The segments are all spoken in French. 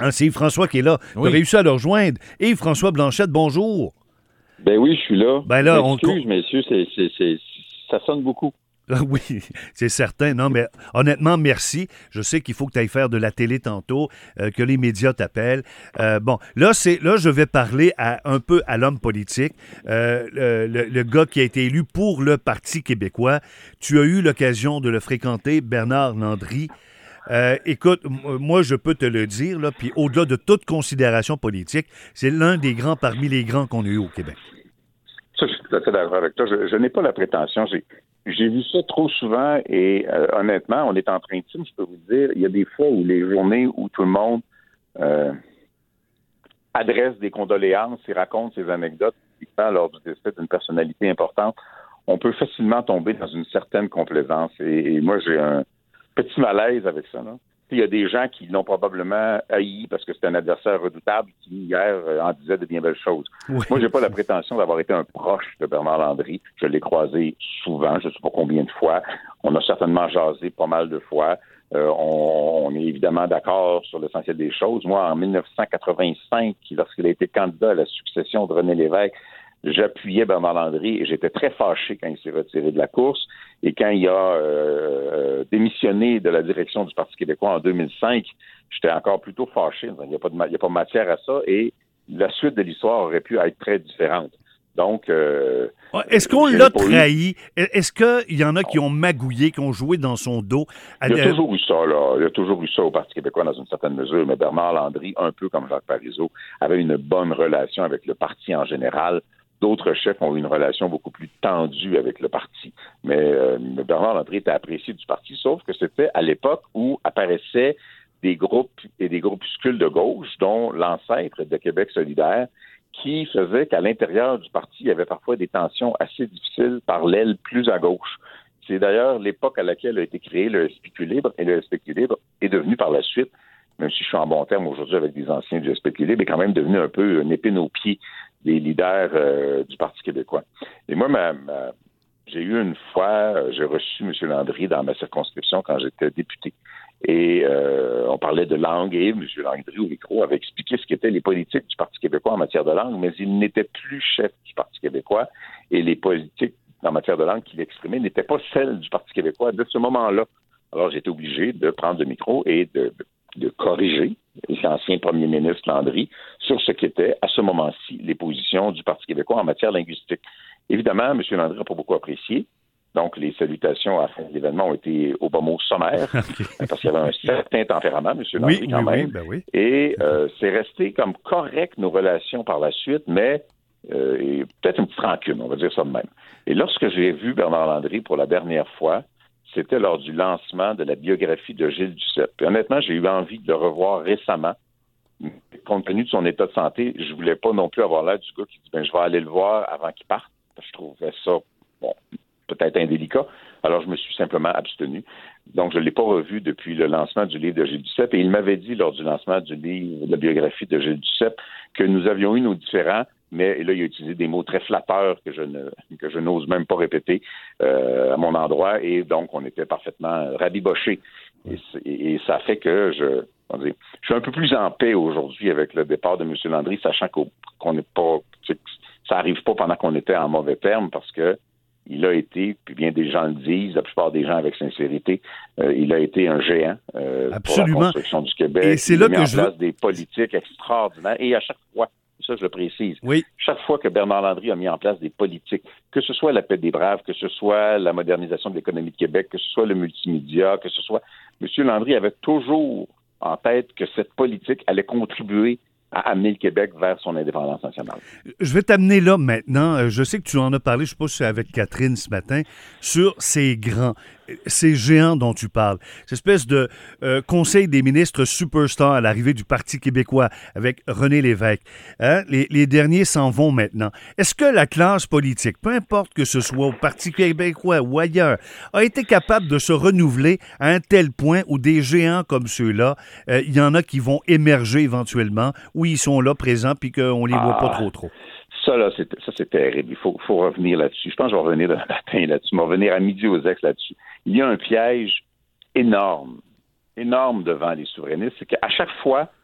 C'est Yves-François qui est là. Tu as réussi à le rejoindre. Yves-François Blanchette, bonjour. Ben oui, je suis là. Ben là, Excuse, messieurs, ça sonne beaucoup. Oui, c'est certain. Non, mais honnêtement, merci. Je sais qu'il faut que tu ailles faire de la télé tantôt, que les médias t'appellent. Bon, là, je vais parler un peu à l'homme politique, le gars qui a été élu pour le Parti québécois. Tu as eu l'occasion de le fréquenter, Bernard Landry. Écoute, moi, je peux te le dire, là, puis au-delà de toute considération politique, c'est l'un des grands parmi les grands qu'on a eu au Québec. Ça, je suis tout à fait d'accord avec toi. Je n'ai pas la prétention. J'ai vu ça trop souvent et honnêtement, on est en train de, je peux vous dire, il y a des fois où les journées où tout le monde adresse des condoléances et raconte ses anecdotes lors du décès d'une personnalité importante, on peut facilement tomber dans une certaine complaisance. Et moi, j'ai un petit malaise avec ça, là. Il y a des gens qui l'ont probablement haï parce que c'est un adversaire redoutable qui, hier, en disait de bien belles choses. Oui. Moi, j'ai pas la prétention d'avoir été un proche de Bernard Landry. Je l'ai croisé souvent, je sais pas combien de fois. On a certainement jasé pas mal de fois. On est évidemment d'accord sur l'essentiel des choses. Moi, en 1985, lorsqu'il a été candidat à la succession de René Lévesque, j'appuyais Bernard Landry et j'étais très fâché quand il s'est retiré de la course et quand il a démissionné de la direction du Parti québécois en 2005, j'étais encore plutôt fâché. Il n'y a pas matière à ça et la suite de l'histoire aurait pu être très différente. Donc, est-ce qu'on l'a trahi? Est-ce qu'il y en a qui ont magouillé, qui ont joué dans son dos? Il y a toujours eu ça, là. Il y a toujours eu ça au Parti québécois dans une certaine mesure, mais Bernard Landry, un peu comme Jacques Parizeau, avait une bonne relation avec le parti en général. D'autres chefs ont eu une relation beaucoup plus tendue avec le parti. Mais Bernard Landry était apprécié du parti, sauf que c'était à l'époque où apparaissaient des groupes et des groupuscules de gauche, dont l'ancêtre de Québec solidaire, qui faisait qu'à l'intérieur du parti, il y avait parfois des tensions assez difficiles par l'aile plus à gauche. C'est d'ailleurs l'époque à laquelle a été créé le SPQ Libre, et le SPQ Libre est devenu par la suite, même si je suis en bon terme aujourd'hui avec des anciens du SPQ Libre, est quand même devenu un peu une épine au pied des leaders du Parti québécois. Et moi, j'ai eu une fois, j'ai reçu M. Landry dans ma circonscription quand j'étais député. Et on parlait de langue et M. Landry au micro avait expliqué ce qu'étaient les politiques du Parti québécois en matière de langue, mais il n'était plus chef du Parti québécois et les politiques en matière de langue qu'il exprimait n'étaient pas celles du Parti québécois de ce moment-là. Alors j'étais obligé de prendre le micro et de corriger l'ancien premier ministre Landry sur ce qu'étaient à ce moment-ci les positions du Parti québécois en matière linguistique. Évidemment, M. Landry n'a pas beaucoup apprécié. Donc, les salutations à la fin de l'événement ont été au bas mot sommaire, parce qu'il y avait un certain tempérament, M. Landry, quand même. Oui. Et c'est resté comme correct nos relations par la suite, mais peut-être une petite rancune, on va dire ça de même. Et lorsque j'ai vu Bernard Landry pour la dernière fois, c'était lors du lancement de la biographie de Gilles Duceppe. Et honnêtement, j'ai eu envie de le revoir récemment. Compte tenu de son état de santé, je voulais pas non plus avoir l'air du gars qui dit je vais aller le voir avant qu'il parte. Je trouvais ça, peut-être indélicat. Alors, je me suis simplement abstenu. Donc, je ne l'ai pas revu depuis le lancement du livre de Gilles Duceppe. Et il m'avait dit, lors du lancement du livre de la biographie de Gilles Duceppe, que nous avions eu nos différends, mais là, il a utilisé des mots très flatteurs que je n'ose même pas répéter à mon endroit. Et donc, on était parfaitement rabibochés. Et ça fait que je suis un peu plus en paix aujourd'hui avec le départ de M. Landry, sachant qu'on n'est pas... Ça n'arrive pas pendant qu'on était en mauvais termes, parce que il a été, puis bien des gens le disent, la plupart des gens avec sincérité, il a été un géant pour la construction du Québec. Et c'est il là a mis que en place des politiques extraordinaires. Et à chaque fois, ça je le précise, chaque fois que Bernard Landry a mis en place des politiques, que ce soit la paix des braves, que ce soit la modernisation de l'économie de Québec, que ce soit le multimédia, que ce soit... M. Landry avait toujours en tête que cette politique allait contribuer à amener le Québec vers son indépendance nationale. Je vais t'amener là maintenant. Je sais que tu en as parlé, je ne sais pas si c'est avec Catherine ce matin, sur ces géants dont tu parles. Cette espèce de conseil des ministres superstar à l'arrivée du Parti québécois avec René Lévesque. Hein? Les derniers s'en vont maintenant. Est-ce que la classe politique, peu importe que ce soit au Parti québécois ou ailleurs, a été capable de se renouveler à un tel point où des géants comme ceux-là, il y en a qui vont émerger éventuellement, où ils sont là présents puis qu'on les voit pas trop. Ça, là, c'est terrible. Il faut revenir là-dessus. Je pense que je vais revenir le matin là-dessus. Je vais revenir à midi aux ex là-dessus. Il y a un piège énorme devant les souverainistes. C'est qu'à chaque fois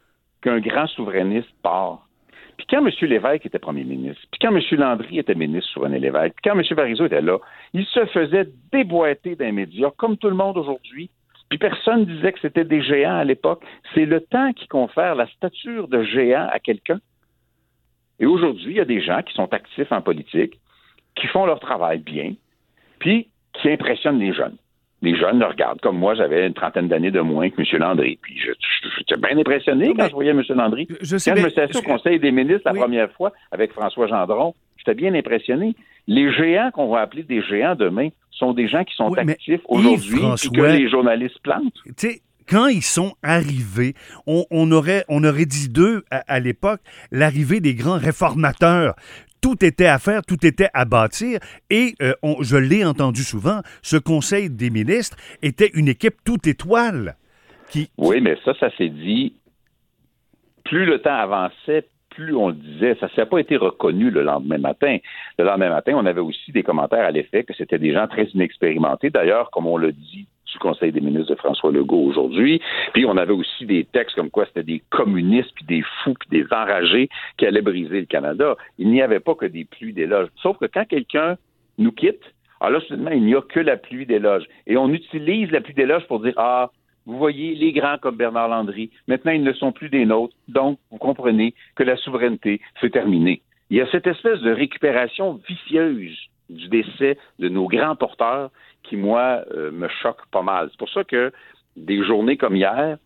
qu'un grand souverainiste part. Puis quand M. Lévesque était premier ministre, puis quand M. Landry était ministre sous René Lévesque, puis quand M. Parizeau était là, il se faisait déboîter dans les médias, comme tout le monde aujourd'hui. Puis personne disait que c'était des géants à l'époque. C'est le temps qui confère la stature de géant à quelqu'un. Et aujourd'hui, il y a des gens qui sont actifs en politique, qui font leur travail bien, puis qui impressionnent les jeunes. Les jeunes le regardent. Comme moi, j'avais une trentaine d'années de moins que M. Landry. Puis j'étais bien impressionné quand je voyais M. Landry. Quand je me suis assis au Conseil des ministres la première fois avec François Gendron, j'étais bien impressionné. Les géants qu'on va appeler des géants demain sont des gens qui sont actifs aujourd'hui et que les journalistes plantent. Tu sais, quand ils sont arrivés, on aurait dit d'eux à l'époque l'arrivée des grands réformateurs. Tout était à faire, tout était à bâtir et je l'ai entendu souvent, ce Conseil des ministres était une équipe toute étoile. Oui, mais ça s'est dit, plus le temps avançait, plus on le disait. Ça n'a pas été reconnu le lendemain matin. Le lendemain matin, on avait aussi des commentaires à l'effet que c'était des gens très inexpérimentés. D'ailleurs, comme on le dit du Conseil des ministres de François Legault aujourd'hui. Puis on avait aussi des textes comme quoi c'était des communistes, puis des fous, puis des enragés qui allaient briser le Canada. Il n'y avait pas que des pluies d'éloges. Sauf que quand quelqu'un nous quitte, alors là, soudainement, il n'y a que la pluie d'éloges. Et on utilise la pluie d'éloges pour dire, vous voyez, les grands comme Bernard Landry, maintenant, ils ne sont plus des nôtres. Donc, vous comprenez que la souveraineté, c'est terminé. Il y a cette espèce de récupération vicieuse du décès de nos grands porteurs qui, moi, me choque pas mal. C'est pour ça que des journées comme hier,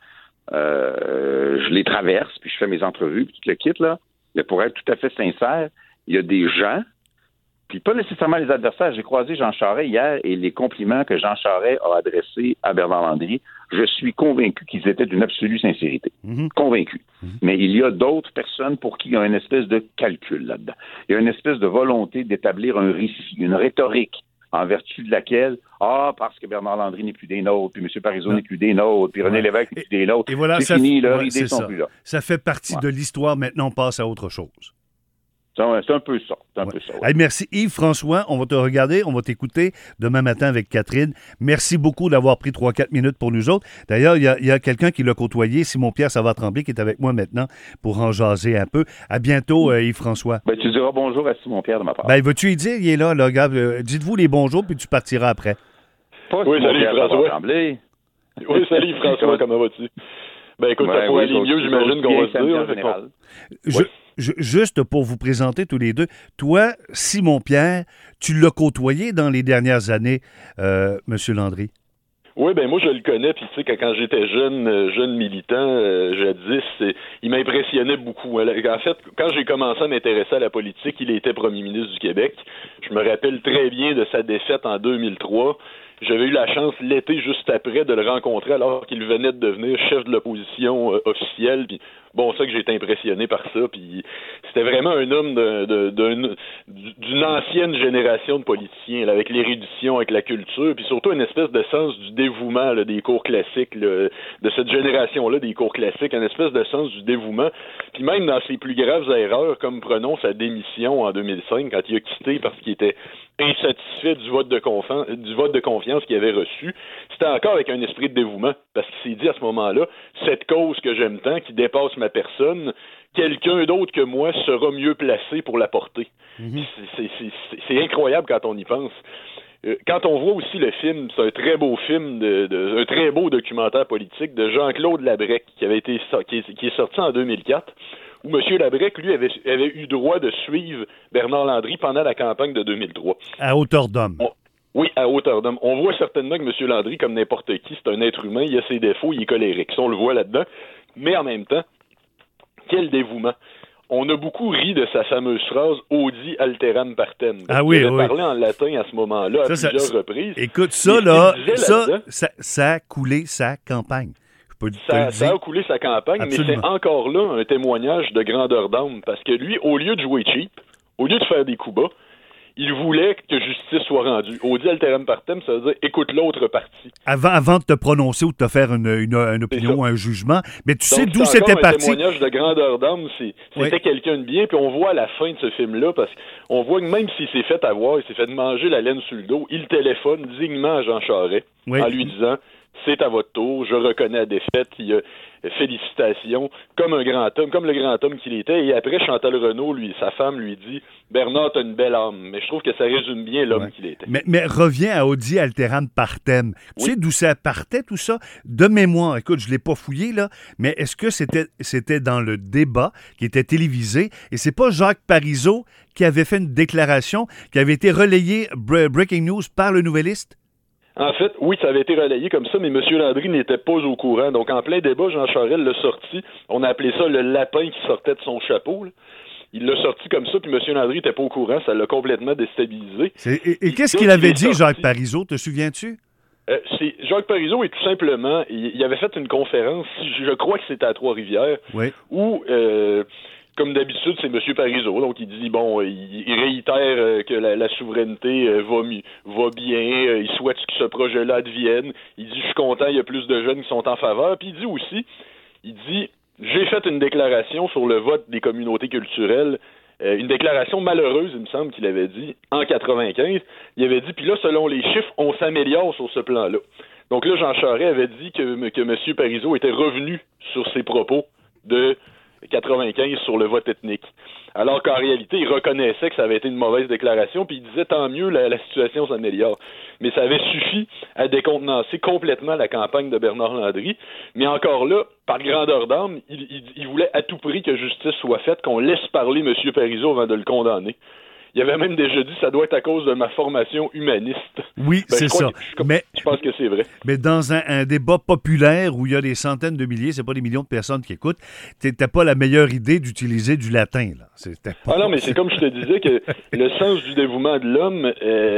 je les traverse, puis je fais mes entrevues, puis tout le kit, là. Mais pour être tout à fait sincère, il y a des gens, puis pas nécessairement les adversaires. J'ai croisé Jean Charest hier, et les compliments que Jean Charest a adressés à Bernard Landry, je suis convaincu qu'ils étaient d'une absolue sincérité. Convaincu. Mais il y a d'autres personnes pour qui il y a une espèce de calcul là-dedans. Il y a une espèce de volonté d'établir un récit, une rhétorique, en vertu de laquelle, parce que Bernard Landry n'est plus des nôtres, puis M. Parizeau n'est plus des nôtres, puis René Lévesque n'est plus des nôtres. Et voilà, c'est fini, leurs idées sont plus là. Ça fait partie de l'histoire. Maintenant, on passe à autre chose. C'est un peu ça. Hey, merci Yves-François. On va te regarder, on va t'écouter demain matin avec Catherine. Merci beaucoup d'avoir pris 3-4 minutes pour nous autres. D'ailleurs, il y a quelqu'un qui l'a côtoyé, Simon-Pierre Savard-Tremblay, qui est avec moi maintenant pour en jaser un peu. À bientôt, Yves-François. Tu diras bonjour à Simon-Pierre de ma part. Veux-tu y dire? Il est là, gars. Dites-vous les bonjours, puis tu partiras après. Salut François. Oui, salut François, comment vas-tu? Écoute, ça pourrait aller mieux, j'imagine qu'on va se dire. Juste pour vous présenter tous les deux, toi, Simon-Pierre, tu l'as côtoyé dans les dernières années, M. Landry. Oui, moi je le connais, puis tu sais, quand j'étais jeune militant, jadis, il m'impressionnait beaucoup. En fait, quand j'ai commencé à m'intéresser à la politique, il était premier ministre du Québec. Je me rappelle très bien de sa défaite en 2003. J'avais eu la chance l'été juste après de le rencontrer alors qu'il venait de devenir chef de l'opposition officielle. Puis ça que j'ai été impressionné par ça. Puis c'était vraiment un homme d'une ancienne génération de politiciens, là, avec l'érudition, avec la culture, puis surtout une espèce de sens du dévouement là, des cours classiques, là, de cette génération-là des cours classiques, une espèce de sens du dévouement. Puis même dans ses plus graves erreurs, comme prenons sa démission en 2005 quand il a quitté parce qu'il était insatisfait du vote de confiance qu'il avait reçu, c'était encore avec un esprit de dévouement, parce qu'il s'est dit à ce moment-là, cette cause que j'aime tant, qui dépasse ma personne, quelqu'un d'autre que moi sera mieux placé pour la porter. C'est incroyable quand on y pense. Quand on voit aussi le film, c'est un très beau film, un très beau documentaire politique de Jean-Claude Labrec, qui est sorti en 2004, où M. Labrec, lui, avait eu droit de suivre Bernard Landry pendant la campagne de 2003. À hauteur d'homme. Oui, à hauteur d'homme. On voit certainement que M. Landry, comme n'importe qui, c'est un être humain, il a ses défauts, il est colérique. Ça, on le voit là-dedans. Mais en même temps, quel dévouement. On a beaucoup ri de sa fameuse phrase « Audi alteram partem ». Il avait parlé en latin à ce moment-là à plusieurs reprises. Écoute, ça a coulé sa campagne. Ça a coulé sa campagne, absolument. Mais c'est encore là un témoignage de grandeur d'âme, parce que lui, au lieu de jouer cheap, au lieu de faire des coups bas, il voulait que justice soit rendue. Audi alteram partem, ça veut dire écoute l'autre partie. Avant de te prononcer ou de te faire une opinion ou un jugement, mais tu sais d'où c'était parti. Un témoignage de grandeur d'âme, c'était quelqu'un de bien, puis on voit à la fin de ce film-là, parce qu'on voit que même s'il s'est fait avoir, il s'est fait manger la laine sur le dos, il téléphone dignement à Jean Charest en lui disant « C'est à votre tour, je reconnais la défaite. » félicitations, comme un grand homme, comme le grand homme qu'il était. Et après, Chantal Renaud, sa femme, lui dit « Bernard, t'as une belle âme ». Mais je trouve que ça résume bien l'homme qu'il était. Mais reviens à Audi Alteram Partem. Tu sais d'où ça partait, tout ça? De mémoire, écoute, je l'ai pas fouillé, là, mais est-ce que c'était dans le débat qui était télévisé? Et c'est pas Jacques Parizeau qui avait fait une déclaration qui avait été relayée, Breaking News, par le Nouvelliste? En fait, oui, ça avait été relayé comme ça, mais M. Landry n'était pas au courant. Donc, en plein débat, Jean Charest l'a sorti. On a appelé ça le lapin qui sortait de son chapeau, là. Il l'a sorti comme ça, puis M. Landry n'était pas au courant. Ça l'a complètement déstabilisé. Et qu'est-ce qu'il avait dit, Jacques Parizeau? Te souviens-tu? Jacques Parizeau est tout simplement... Il avait fait une conférence, je crois que c'était à Trois-Rivières, où... comme d'habitude, c'est M. Parizeau. Donc, il dit, il réitère que la souveraineté va bien. Il souhaite que ce projet-là advienne. Il dit, je suis content, il y a plus de jeunes qui sont en faveur. Puis il dit aussi, j'ai fait une déclaration sur le vote des communautés culturelles. Une déclaration malheureuse, il me semble qu'il avait dit, en 95. Il avait dit, puis là, selon les chiffres, on s'améliore sur ce plan-là. Donc là, Jean Charest avait dit que M. Parizeau était revenu sur ses propos de 95 sur le vote ethnique. Alors qu'en réalité, il reconnaissait que ça avait été une mauvaise déclaration, puis il disait tant mieux, la situation s'améliore. Mais ça avait suffi à décontenancer complètement la campagne de Bernard Landry. Mais encore là, par grandeur d'âme, il voulait à tout prix que justice soit faite, qu'on laisse parler M. Parizeau avant de le condamner. Il avait même déjà dit ça doit être à cause de ma formation humaniste. Oui, c'est ça. Je pense que c'est vrai. Mais dans un débat populaire où il y a des centaines de milliers, c'est pas des millions de personnes qui écoutent, t'as pas la meilleure idée d'utiliser du latin, là. Non, mais c'est comme je te disais que le sens du dévouement de l'homme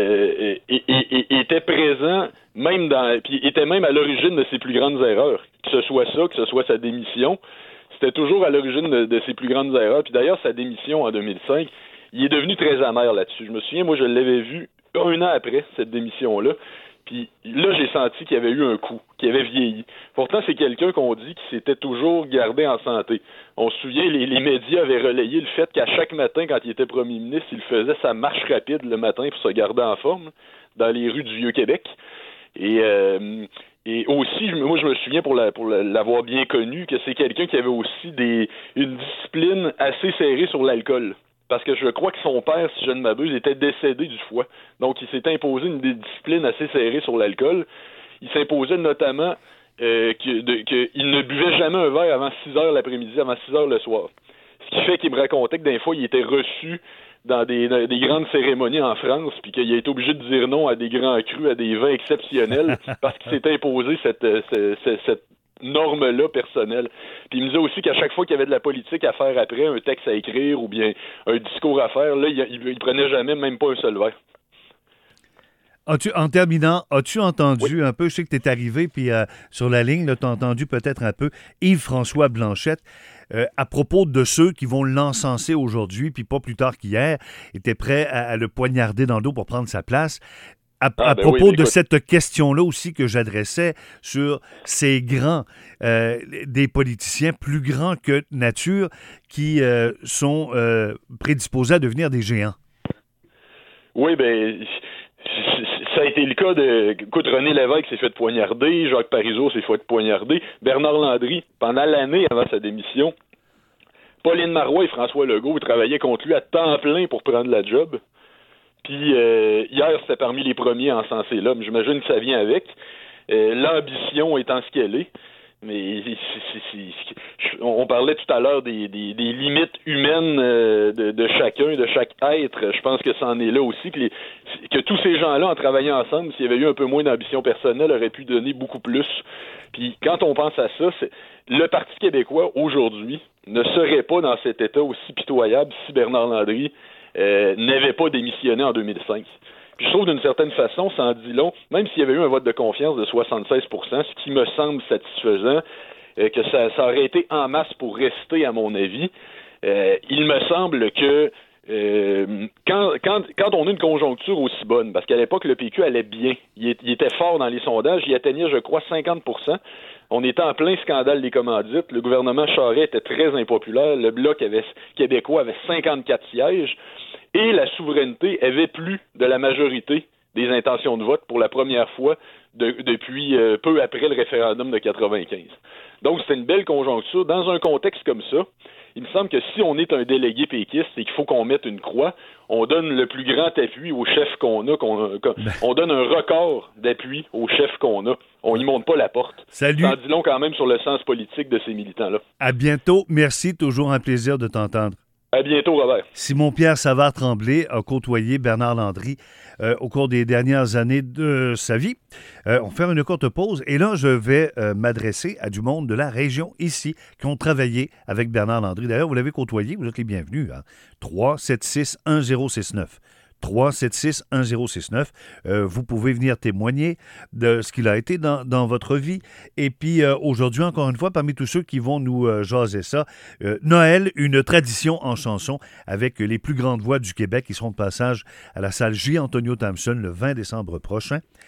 était présent puis était même à l'origine de ses plus grandes erreurs. Que ce soit ça, que ce soit sa démission, c'était toujours à l'origine de ses plus grandes erreurs. Puis d'ailleurs, sa démission en 2005, il est devenu très amer là-dessus. Je me souviens, moi, je l'avais vu 1 an après cette démission-là. Puis là, j'ai senti qu'il y avait eu un coup, qu'il avait vieilli. Pourtant, c'est quelqu'un qu'on dit qui s'était toujours gardé en santé. On se souvient, les médias avaient relayé le fait qu'à chaque matin, quand il était premier ministre, il faisait sa marche rapide le matin pour se garder en forme dans les rues du Vieux-Québec. Et aussi, moi, je me souviens, pour l'avoir bien connu, que c'est quelqu'un qui avait aussi une discipline assez serrée sur l'alcool. Parce que je crois que son père, si je ne m'abuse, était décédé du foie. Donc, il s'est imposé une discipline assez serrée sur l'alcool. Il s'imposait notamment qu'il ne buvait jamais un verre avant 6 heures l'après-midi, avant 6 heures le soir. Ce qui fait qu'il me racontait que des fois, il était reçu dans des grandes cérémonies en France, puis qu'il a été obligé de dire non à des grands crus, à des vins exceptionnels, parce qu'il s'est imposé cette norme-là personnelle. Puis il me disait aussi qu'à chaque fois qu'il y avait de la politique à faire après, un texte à écrire ou bien un discours à faire, là, il prenait jamais, même pas un seul verre. En terminant, as-tu entendu un peu, je sais que tu es arrivé, puis sur la ligne, tu as entendu peut-être un peu Yves-François Blanchet, à propos de ceux qui vont l'encenser aujourd'hui, puis pas plus tard qu'hier, étaient prêts à le poignarder dans le dos pour prendre sa place. À propos de cette question-là aussi que j'adressais sur ces grands, des politiciens plus grands que nature qui sont prédisposés à devenir des géants. Oui, ça a été le cas écoute, René Lévesque s'est fait poignarder, Jacques Parizeau s'est fait poignarder, Bernard Landry, pendant l'année avant sa démission, Pauline Marois et François Legault, ils travaillaient contre lui à temps plein pour prendre la job. Puis hier, c'était parmi les premiers à encenser l'homme. J'imagine que ça vient avec. L'ambition étant ce qu'elle est. Mais on parlait tout à l'heure des limites humaines de chacun, de chaque être. Je pense que c'en est là aussi, que tous ces gens-là, en travaillant ensemble, s'il y avait eu un peu moins d'ambition personnelle, auraient pu donner beaucoup plus. Puis quand on pense à ça, le Parti québécois, aujourd'hui, ne serait pas dans cet état aussi pitoyable si Bernard Landry n'avait pas démissionné en 2005. Puis je trouve d'une certaine façon, ça en dit long, même s'il y avait eu un vote de confiance de 76%, ce qui me semble satisfaisant, que ça aurait été en masse pour rester, à mon avis, il me semble que quand on a une conjoncture aussi bonne, parce qu'à l'époque, le PQ allait bien, il était fort dans les sondages, il atteignait, je crois, 50%. On était en plein scandale des commandites, le gouvernement Charest était très impopulaire, le Bloc québécois avait 54 sièges, et la souveraineté avait plus de la majorité des intentions de vote pour la première fois depuis peu après le référendum de 95. Donc, c'est une belle conjoncture. Dans un contexte comme ça, il me semble que si on est un délégué péquiste et qu'il faut qu'on mette une croix, on donne le plus grand appui au chef qu'on a, on donne un record d'appui au chef qu'on a. On n'y monte pas la porte. Salut. Ça en dit long quand même sur le sens politique de ces militants-là. À bientôt. Merci. Toujours un plaisir de t'entendre. À bientôt, Robert. Simon-Pierre Savard-Tremblay a côtoyé Bernard Landry au cours des dernières années de sa vie. On va faire une courte pause et là, je vais m'adresser à du monde de la région ici qui ont travaillé avec Bernard Landry. D'ailleurs, vous l'avez côtoyé, vous êtes les bienvenus. 376-1069. 376-1069. Vous pouvez venir témoigner de ce qu'il a été dans votre vie. Et puis, aujourd'hui, encore une fois, parmi tous ceux qui vont nous jaser ça, Noël, une tradition en chanson avec les plus grandes voix du Québec qui seront de passage à la salle J. Antonio Thompson le 20 décembre prochain.